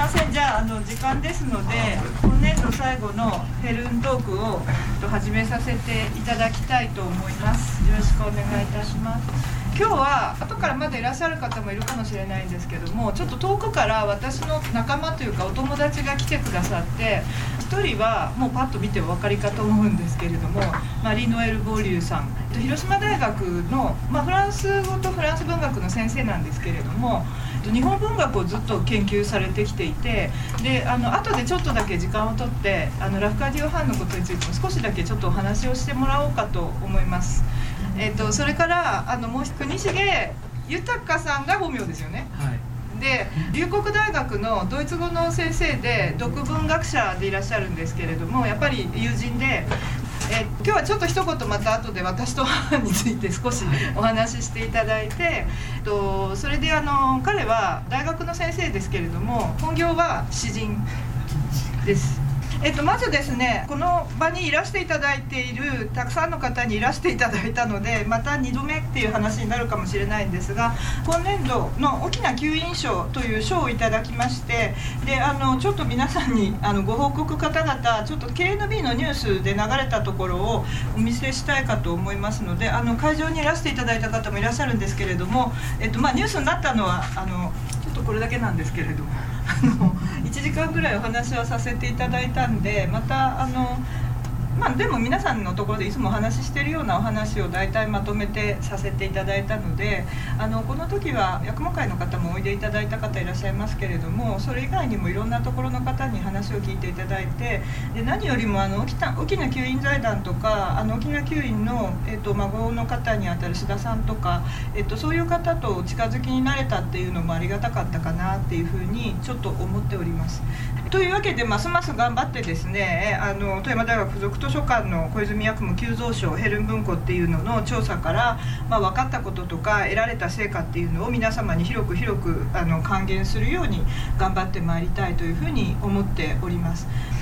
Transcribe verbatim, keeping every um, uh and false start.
ません。じゃあ、あの時間ですので、今年度最後のヘルントークを始めさせていただきたいと思います。よろしくお願いいたします。今日は後からまだいらっしゃる方もいるかもしれないんですけども、ちょっと遠くから私の仲間というかお友達が来てくださって、ひとりはもうパッと見てお分かりかと思うんですけれども、マリーノエル・ボーリューさん、広島大学の、まあ、フランス語とフランス文学の先生なんですけれども、日本文学をずっと研究されてきていて、であの後でちょっとだけ時間をとってあのラフカディオ・ハンのことについても少しだけちょっとお話をしてもらおうかと思います。えー、とそれからあのもう国重豊さんが本名ですよね。はい、で龍谷大学のドイツ語の先生で読文学者でいらっしゃるんですけれども、やっぱり友人で、え今日はちょっと一言また後で私と母について少しお話ししていただいて、とそれであの彼は大学の先生ですけれども本業は詩人です。えっと、まずですね、この場にいらしていただいているたくさんの方にいらしていただいたので、またにどめっていう話になるかもしれないんですが、今年度の大きな吸引賞という賞をいただきまして、であのちょっと皆さんにあのご報告方々、ちょっと ケーエヌビー のニュースで流れたところをお見せしたいかと思いますので、あの会場にいらしていただいた方もいらっしゃるんですけれども、えっとまあ、ニュースになったのはあのちょっとこれだけなんですけれども、あのいちじかんぐらいお話をさせていただいたんで、またあのまあでも皆さんのところでいつもお話ししているようなお話を大体まとめてさせていただいたので、あのこの時は役務会の方もおいでいただいた方いらっしゃいますけれども、それ以外にもいろんなところの方に話を聞いていただいて、で何よりもあの沖縄沖縄吸引財団とかあの沖縄吸引の、えっと、孫の方にあたる志田さんとか、えっと、そういう方と近づきになれたっていうのもありがたかったかなっていうふうにちょっと思っております。というわけで、ますます頑張ってですね、あの富山大学附属図書館の小泉八雲急増賞ヘルン文庫っていうのの調査から、まあ、分かったこととか得られた成果っていうのを皆様に広く広くあの還元するように頑張ってまいりたいというふうに思っております。